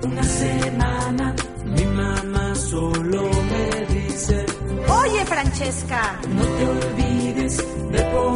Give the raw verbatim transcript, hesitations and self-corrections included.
una semana, mi mamá solo me dice: Oye, Francesca, no te olvides de poner